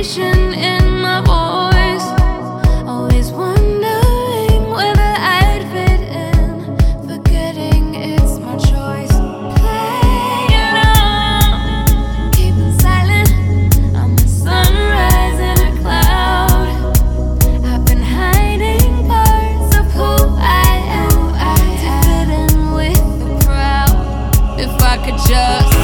hesitation in my voice. Always wondering whether I'd fit in, forgetting it's my choice. Play along, keeping silent. I'm a sunrise in a cloud. I've been hiding parts of who I am to fit in with the crowd. If I could just